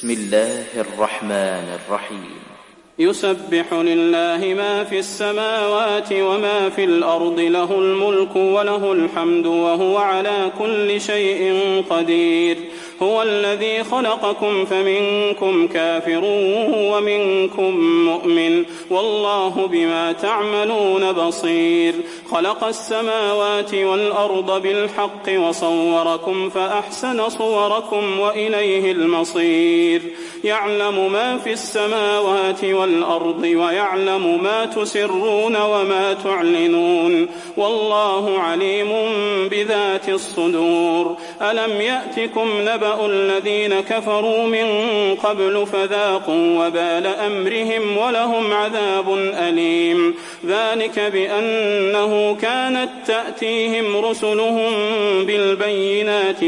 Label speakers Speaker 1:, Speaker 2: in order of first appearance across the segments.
Speaker 1: بسم الله الرحمن الرحيم
Speaker 2: يسبح لله ما في السماوات وما في الأرض له الملك وله الحمد وهو على كل شيء قدير هو الذي خلقكم فمنكم كافر ومنكم مؤمن والله بما تعملون بصير خلق السماوات والأرض بالحق وصوركم فأحسن صوركم وإليه المصير يعلم ما في السماوات والأرض ويعلم ما تسرون وما تعلنون والله عليم بذات الصدور ألم يأتكم نبأ الذين كفروا من قبل فذاقوا وبال أمرهم ولهم عذاب أليم ذلك بأنه كانت تأتيهم رسلهم بالبينات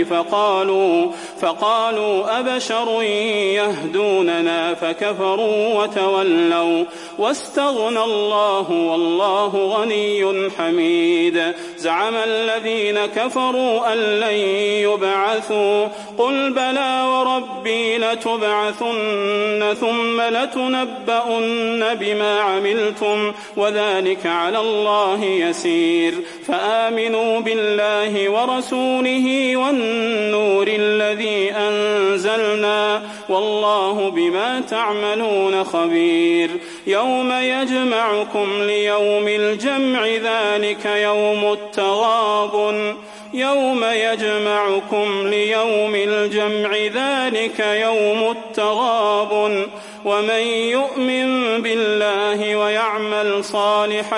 Speaker 2: فقالوا أبشر يهدوننا فكفروا وتولوا واستغنى الله والله غني حميد زعم الذين كفروا أن لن يبعثوا قل بلى وربي لتبعثن ثم لتنبؤن بما عملتم وذلك على الله يسير فآمنوا بالله ورسوله والنور الذي أنزلنا والله بما تعملون خبير يوم يجمعكم ليوم الجمع ذلك يوم التغابن ومن يؤمن بالله ويعمل صالحا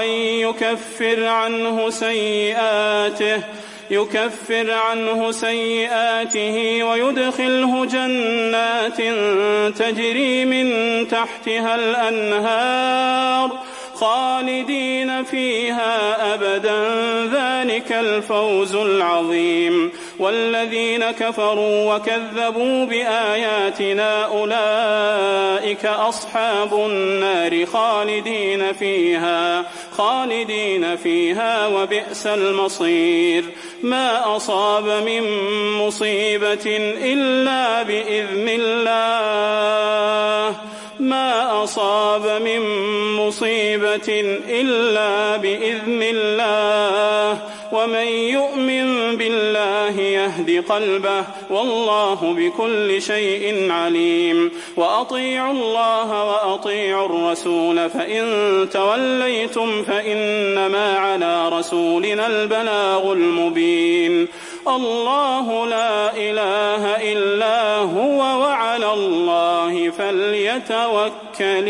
Speaker 2: يكفر عنه سيئاته ويدخله جنات تجري من تحتها الأنهار خالدين فيها أبدا ذلك الفوز العظيم والذين كفروا وكذبوا بآياتنا أولئك أصحاب النار خالدين فيها وبئس المصير ما أصاب من مصيبة إلا بإذن الله ومن يؤمن بالله يهد قلبه والله بكل شيء عليم وأطيعوا الله وأطيعوا الرسول فإن توليتم فإنما على رسولنا البلاغ المبين الله لا إله إلا هو وعلى الله فليتوكل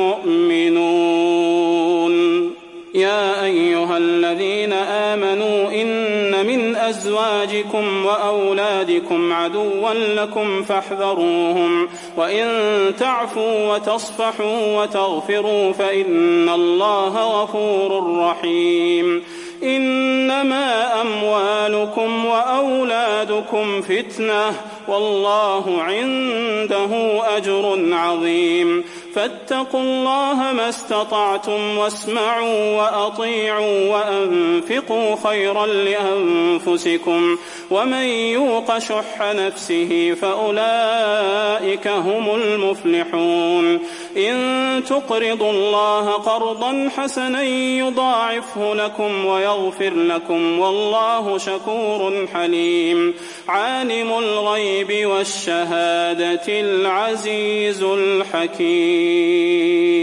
Speaker 2: المؤمنون يا أيها الذين آمنوا إن من أزواجكم وأولادكم عدوا لكم فاحذروهم وإن تعفوا وتصفحوا وتغفروا فإن الله غفور رحيم إنما أموالكم وأولادكم فتنة والله عنده أجر عظيم فاتقوا الله ما استطعتم واسمعوا وأطيعوا وأنفقوا خيرا لأنفسكم ومن يوق شح نفسه فأولئك هم المفلحون إن تقرضوا الله قرضا حسنا يضاعفه لكم ويغفر لكم والله شكور حليم عالم الغيب والشهادة العزيز الحكيم